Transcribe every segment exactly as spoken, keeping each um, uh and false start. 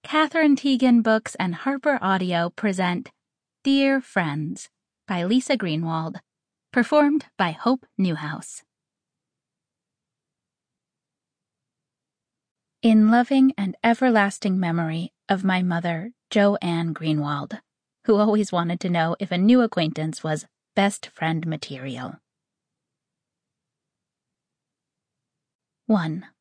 Catherine Teagan Books and Harper Audio present Dear Friends by Lisa Greenwald, performed by Hope Newhouse. In loving and everlasting memory of my mother, Joanne Greenwald, who always wanted to know if a new acquaintance was best friend material. one.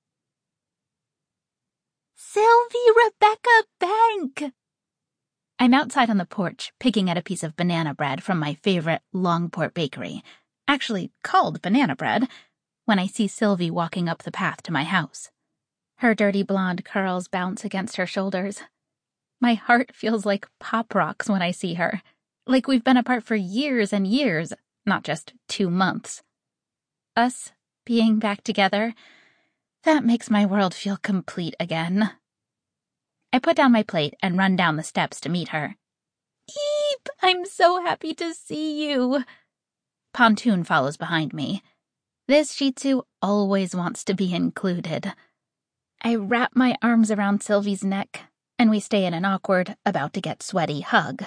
Sylvie Rebecca Bank! I'm outside on the porch, picking at a piece of banana bread from my favorite Longport bakery, actually called banana bread, when I see Sylvie walking up the path to my house. Her dirty blonde curls bounce against her shoulders. My heart feels like pop rocks when I see her, like we've been apart for years and years, not just two months. Us being back together, that makes my world feel complete again. I put down my plate and run down the steps to meet her. Eep! I'm so happy to see you. Pontoon follows behind me. This Shih Tzu always wants to be included. I wrap my arms around Sylvie's neck, and we stay in an awkward, about-to-get-sweaty hug.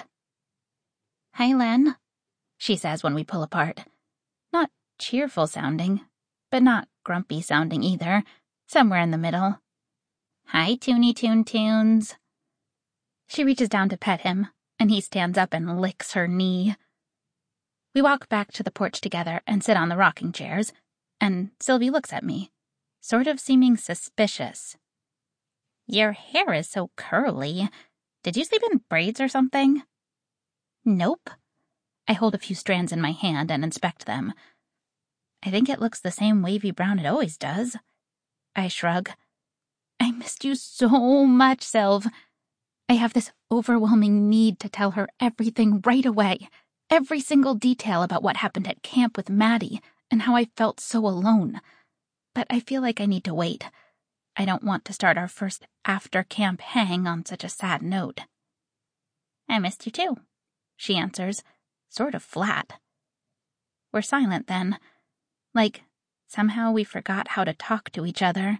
Hi, Len, she says when we pull apart. Not cheerful sounding, but not grumpy sounding either, somewhere in the middle. Hi, Toonie Toon Tunes. She reaches down to pet him, and he stands up and licks her knee. We walk back to the porch together and sit on the rocking chairs, and Sylvie looks at me, sort of seeming suspicious. Your hair is so curly. Did you sleep in braids or something? Nope. I hold a few strands in my hand and inspect them. I think it looks the same wavy brown it always does. I shrug. I missed you so much, Sylv. I have this overwhelming need to tell her everything right away, every single detail about what happened at camp with Maddie and how I felt so alone. But I feel like I need to wait. I don't want to start our first after-camp hang on such a sad note. I missed you too, she answers, sort of flat. We're silent then. Like, somehow we forgot how to talk to each other.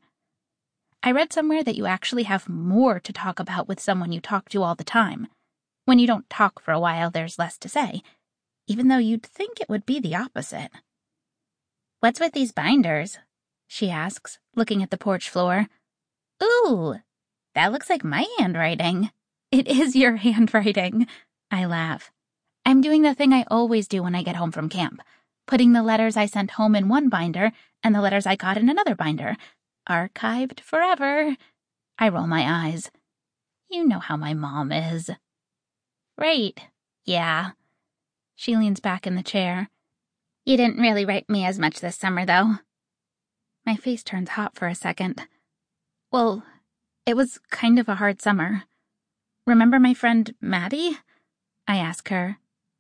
I read somewhere that you actually have more to talk about with someone you talk to all the time. When you don't talk for a while, there's less to say, even though you'd think it would be the opposite. What's with these binders? She asks, looking at the porch floor. Ooh, that looks like my handwriting. It is your handwriting, I laugh. I'm doing the thing I always do when I get home from camp. Putting the letters I sent home in one binder and the letters I got in another binder. Archived forever. I roll my eyes. You know how my mom is. Right, yeah. She leans back in the chair. You didn't really write me as much this summer, though. My face turns hot for a second. Well, it was kind of a hard summer. Remember my friend Maddie? I ask her.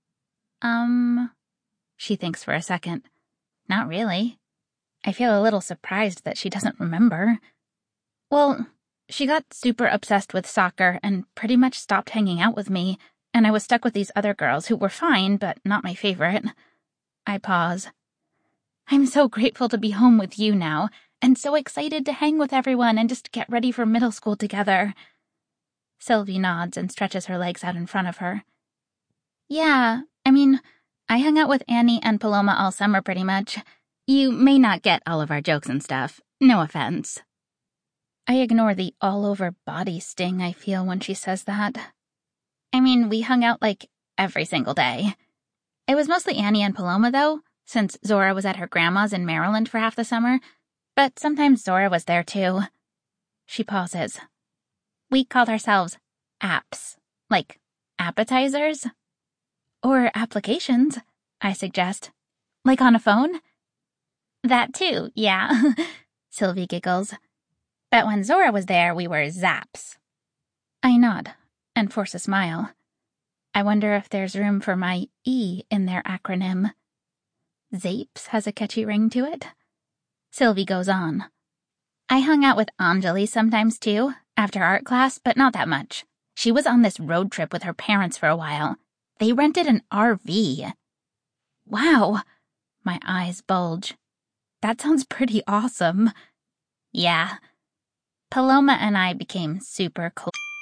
Um... She thinks for a second. Not really. I feel a little surprised that she doesn't remember. Well, she got super obsessed with soccer and pretty much stopped hanging out with me, and I was stuck with these other girls who were fine, but not my favorite. I pause. I'm so grateful to be home with you now, and so excited to hang with everyone and just get ready for middle school together. Sylvie nods and stretches her legs out in front of her. Yeah, I mean, I hung out with Annie and Paloma all summer pretty much. You may not get all of our jokes and stuff. No offense. I ignore the all-over-body sting I feel when she says that. I mean, we hung out like every single day. It was mostly Annie and Paloma, though, since Zora was at her grandma's in Maryland for half the summer, but sometimes Zora was there too. She pauses. We called ourselves apps, like appetizers. Or applications, I suggest. Like on a phone? That too, yeah, Sylvie giggles. But when Zora was there, we were zaps. I nod and force a smile. I wonder if there's room for my E in their acronym. Zapes has a catchy ring to it. Sylvie goes on. I hung out with Anjali sometimes too, after art class, but not that much. She was on this road trip with her parents for a while. They rented an R V. Wow, my eyes bulge. That sounds pretty awesome. Yeah. Paloma and I became super close.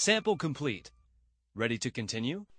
Sample complete. Ready to continue?